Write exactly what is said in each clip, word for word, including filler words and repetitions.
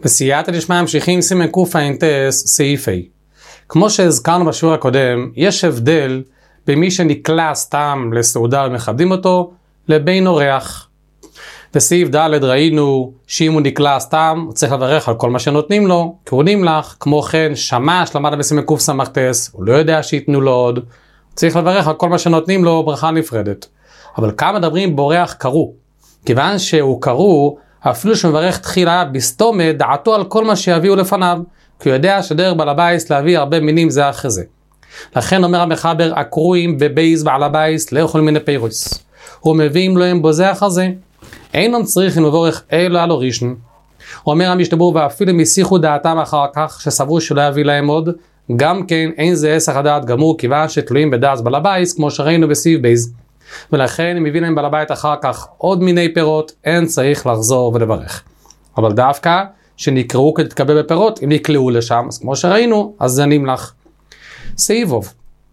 בסייעתא דשמיא ממשיכים סימן קע"ס סעיף ה'. כמו שהזכרנו בשיעור הקודם, יש הבדל במי שנקלע סתם לסעודה ומכבדים אותו, לבין אורח. בסעיף ד' ראינו שאם הוא נקלע סתם, הוא צריך לברך על כל מה שנותנים לו, כי הוא נמלח. כמו כן, שמש למד בסימן קע"ס, הוא לא יודע שיתנו לו עוד, הוא צריך לברך על כל מה שנותנים לו ברכה נפרדת. אבל כאן מדברים באורח קרוא. כיוון שהוא קרוא, אפילו שמברך תחילה בסתומה, דעתו על כל מה שיביאו לפניו, כי הוא יודע שדרך בעל הבייס להביא הרבה מינים זה אחרי זה. לכן אומר המחבר, הקרואים בבייס בעל הבייס לא יכולים מן הפירוס. הוא מביאים להם בזה אחר זה. אינם צריכים לבורך אלו על הראשון. אומר המשתבור, ואפילו מסיחו דעתם אחר כך, שסברו שלא יביא להם עוד, גם כן אין זה עסק הדעת גמור, כיוון שתלויים בדעת בעל הבייס, כמו שראינו בסעיף בייס. ולכן אם מביא להם בעל הבית אחר כך עוד מיני פירות, אין צריך לחזור ולברך. אבל דווקא שנקראו כדי להתקבל בפירות, אם נקלעו לשם, אז כמו שראינו, אז זה נמלח. סעיף ו'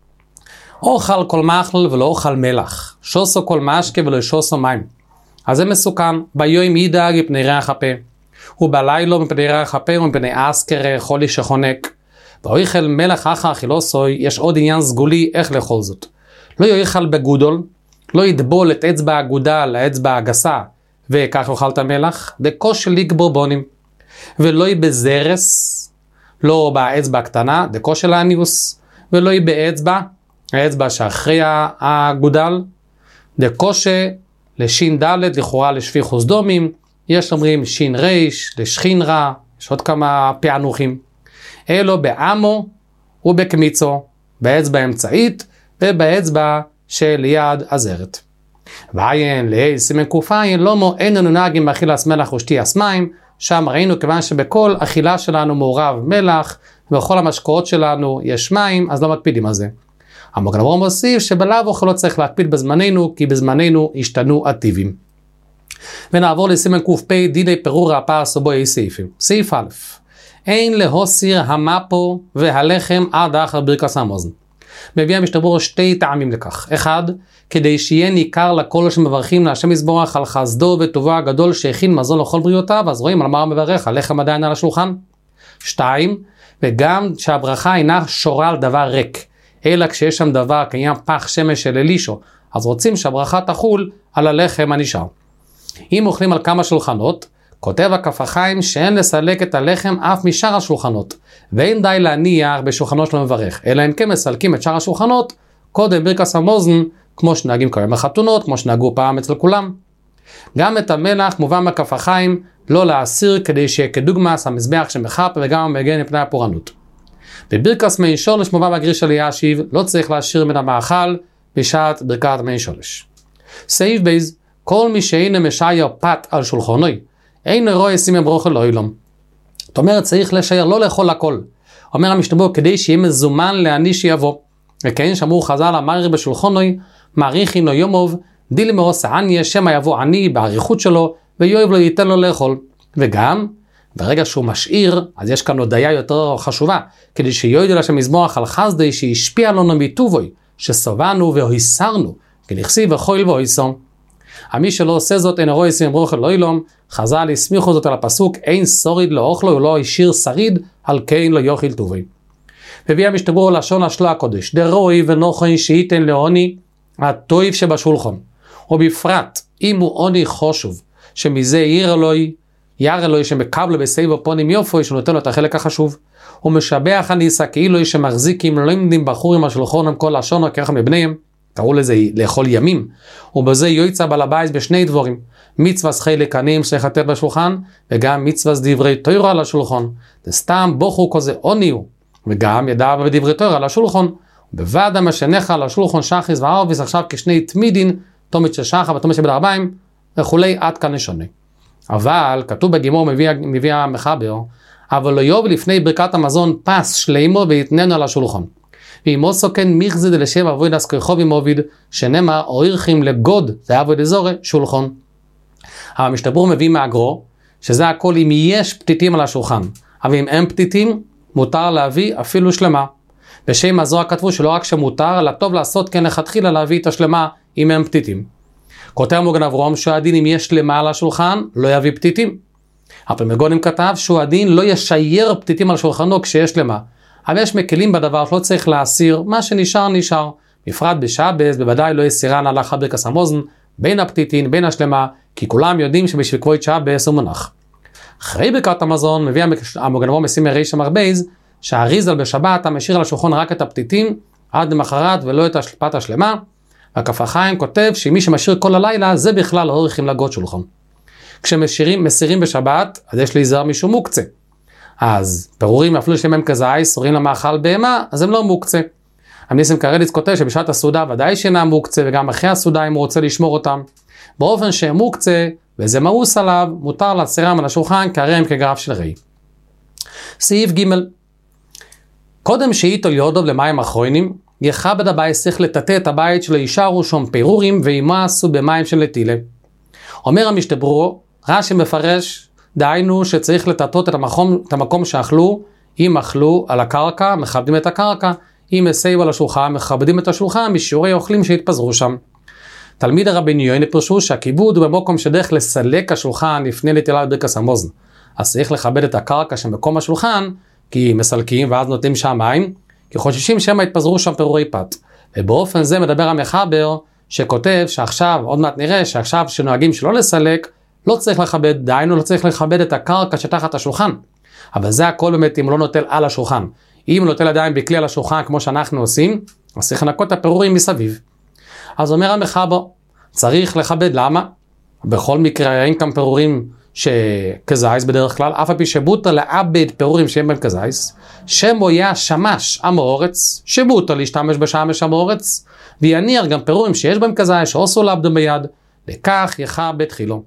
אוכל כל מאכל ולא אוכל מלח, שוסו כל משקה ולא שוסו מים. אז זה מסוכן. ביום ידאג מפני ריח הפה, ובלילה מפני ריח הפה ומפני אסקר חולי שחונק. ואוכל מלח אחר אכילוסוי, יש עוד עניין סגולי איך לאכול זאת. לא יאכל בגודל, לא ידבול את אצבע האגודה לאצבע הגסה, וכך יאכל את המלח, דקוש של לגבורבונים. ולא יהיה בזרס, לא באצבע הקטנה, דקוש של האניוס, ולא יהיה באצבע, האצבע שאחרי האגודל, דקוש לשין ד' לכאורה לשפיכוס דומים, יש אומרים שין ריש, לשכין רע, יש עוד כמה פענוחים. אלו בעמו ובקמיצו, באצבע האמצעית, ובאצבע שליד הזרת. ועיין להי סימן קע"ע לא מו איננו נהגים באכילת מלח ושתיית מים, שם ראינו כיוון שבכל אכילה שלנו מעורב מלח, ובכל המשקאות שלנו יש מים, אז לא מקפידים על זה. המגן אברהם מוסיף שבלאו הכי לא צריך להקפיד בזמננו, כי בזמננו השתנו הטיבים. ונעבור לסימן קע"פ דיני פירור הפרס ובוי סעיפים. סעיף א' אין להוסיר המפו והלחם עד אחר ברכת המזון. מביא המשתבר שתי טעמים לכך. אחד, כדי שיהיה ניכר לכל שמברכים להשם יזברך על חסדו וטובו הגדול שהכין מזון לכל בריאותיו, אז רואים על מה מברך, הלחם עדיין על השולחן. שתיים, וגם שהברכה אינה שורה על דבר ריק, אלא כשיש שם דבר קיים פח שמש של אלישו, אז רוצים שהברכה תחול על הלחם הנשאר. אם אוכלים על כמה שולחנות, כותב הכף החיים שאין לסלק את הלחם אף משאר השולחנות, ואין די להניח בשולחנו של המברך, אלא אם כן מסלקים את שאר השולחנות קודם ברכת המזון, כמו שנהגים כיום בחתונות, כמו שנהגו פעם אצל כולם. גם את המלח מובן מכף החיים לא להסיר, כדי שיהיה כדוגמס המזבח שמחרפ וגם מגן מפני הפורענות. בברכת מי שולש מובן בגריש אלישיב, לא צריך להשאיר מן המאכל בשעת ברכת מי שולש. סעיף בייז, כל מי שאינו משייר פת על שולחנוי, אינו רואה סימן ברכה לעולם. זאת אומרת, צריך לשייר, לא לאכול הכל. אומר המשתבר, כדי שיהיה מזומן לעני שיבוא. וכן שאמרו חז"ל, המעריך בשולחנוי, מעריכין לו יומוב, דילי מרוס עניה, שמא יבוא עני בעריכות שלו, ויואב לא ייתן לו לאכול. וגם, ברגע שהוא משאיר, אז יש כאן הודעה יותר חשובה, כדי שיועיד לשם יזבח על חסדי, שישפיע לנו מטובוי, שסובנו והיסרנו, כנכסיב וחויל והיסום. המי שלא עושה זאת אין רואה סימן ברכה לעולם, חז"ל הסמיכו זאת על הפסוק, אין שוריד לא אוכלו ולא השאיר שריד, על כן לא יאכל טובי. מביא המשתבר לשון השלו הקודש, דרוי ונוכן שייתן לעוני הטויב שבשולחן, ובפרט אם הוא עוני חשוב, שמזה ירא אלוהי, ירא אלוהי שמקבל בסבב פונים יופי, שנותן לו את החלק החשוב, הוא משבח הניסה כאילו שמחזיקים לא עומדים בחורים השולחן עם כל לשון ככה מבניהם, קראו לזה לאכול ימים, ובזה יועצה בעל הבית בשני דבורים, מצווה חלק עניים שחטאת בשולחן, וגם מצווה דברי תורה על השולחן. זה סתם בוכו כזה עוני הוא, וגם ידע בדברי תורה על השולחן, ובוודא מה שנחה על השולחן שחיס וערביס עכשיו כשני תמידין, תומית של שחה ותומית של בדרביים, וכולי עד כאן נשונה. אבל כתוב בגימור מביא, מביא המחבר, אבל לא יובל לפני ברכת המזון פס שלימו ויתננו על השולחן. ואם עושו כן מיחזד לשם אבויד אסכריכוב עם עוביד, שנאמר אוירכים לגוד, זה אבויד אזורי, שולחן. אבל המשתבר מביא מהגרו, שזה הכל אם יש פתיתים על השולחן. אבל אם אין פתיתים, מותר להביא אפילו שלמה. בשם הזוהר כתבו שלא רק שמותר, אלא טוב לעשות כן לכתחילה להביא את השלמה אם אין פתיתים. כותב מגן אברהם שהדין אם יש שלמה על השולחן, לא יביא פתיתים. הפלמגונים כתב שהוא הדין לא ישייר פתיתים על שולחנו כשיש למה. אבל יש מקלים בדבר שלא צריך להסיר, מה שנשאר נשאר. בפרט בשבס, בוודאי לא יסירן הלכה ברכס המוזן, בין הפתיתין, בין השלמה, כי כולם יודעים שבשביל כבוד שבס הוא מונח. אחרי ברכת המזון, מביא המגן אברהם מסימי ריש המרבייז, שהאריזל בשבת המשאיר על השולחן רק את הפתיתים, עד למחרת ולא את השלפת השלמה, והכף החיים כותב שמי שמשאיר כל הלילה, זה בכלל לא הולכים לגות שולחן. כשמסירים מסירים בשבת, אז יש להיזהר משום מוקצה. אז פירורים אפילו שיש להם כזית, סורים למאכל בהמה, אז הם לא מוקצה. המניסים קרליץ כותב שבשעת הסעודה ודאי שאינם מוקצה, וגם אחרי הסעודה אם הוא רוצה לשמור אותם. באופן שהם מוקצה, וזה מאוס עליו, מותר להסירם על השולחן, כהרי הם כגרף של ראי. סעיף ג' קודם שאיתו יודוב למים אחרונים, יכבד הבית צריך לטאטא את הבית שלו יישארו שום פירורים, וימאסו במים של נטילה. אומר המשתברו, רש"י מפרש, דהיינו שצריך לטאטות את המקום, את המקום שאכלו, אם אכלו על הקרקע, מכבדים את הקרקע, אם הסייבו על השולחן, מכבדים את השולחן, משיעורי אוכלים שהתפזרו שם. תלמיד הרבני יוינה פרשו שהכיבוד הוא במקום שדרך לסלק השולחן לפני נטילת ברכס המוזן. אז צריך לכבד את הקרקע שמקום השולחן, כי מסלקים ואז נותנים שם מים, כי חוששים שהם יתפזרו שם פירורי פת. ובאופן זה מדבר המחבר שכותב שעכשיו, עוד מעט נראה שעכשיו שנוהגים שלא לסלק, לא צריך לכבד, דהיינו לא צריך לכבד את הקרקע שתחת השולחן. אבל זה הכל באמת אם לא נוטל על השולחן. אם נוטל עדיין בכלי על השולחן כמו שאנחנו עושים, אז צריך לנקות את הפירורים מסביב. אז אומר המחבר, צריך לכבד, למה? בכל מקרה אין כאן פירורים שכזייס בדרך כלל, אף על פי שבוטה לעבד פירורים שהם בהם כזייס, שמו היה שמש המורץ, שבוטה להשתמש בשמש המורץ, ויניח גם פירורים שיש בהם כזייס, שעושו לעבדו ביד, לכך יכבד תחילו.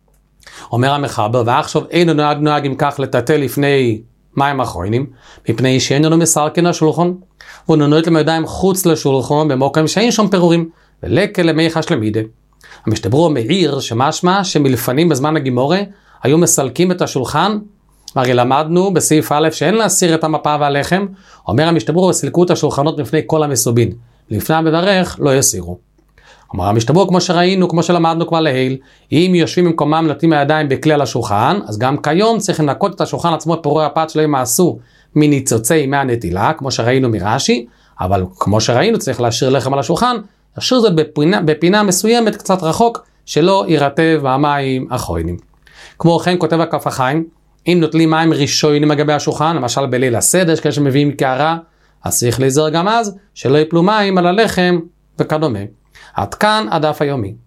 אומר המחבר, ועכשיו אין נוהג נוהג עם כך לטאטא לפני מים אחרונים, מפני שאין לנו מסרקן השולחן, והוא נונית להם ידיים חוץ לשולחן, במוקם שאין שם פירורים, ולקה למי חשלמידה. המשתברו מעיר שמשמע שמלפנים בזמן הגימורה, היו מסלקים את השולחן, הרי למדנו בסעיף א' שאין להסיר את המפה והלחם, אומר המשתברו, סילקו את השולחנות לפני כל המסובין, לפני המברך לא יסירו. אומר המשתברו, כמו שראינו, כמו שלמדנו כבר להיל, אם יושבים במקומם נוטים הידיים בכלי על השולחן, אז גם כיום צריך לנקות את השולחן עצמו פירורי הפת שלהם מעשו מניצוצי מהנטילה, כמו שראינו מרש"י, אבל כמו שראינו צריך להשאיר לחם על השולחן, להשאיר זאת בפינה, בפינה מסוימת קצת רחוק, שלא יירטב המים אחרונים. כמו כן כותב הכף החיים, אם נוטלים מים ראשונים לגבי השולחן, למשל בליל הסדר, כאשר מביאים קערה, אז צריך להיזהר גם אז, שלא ייפלו מים על הלחם וכדומה. עד כאן הדף היומי.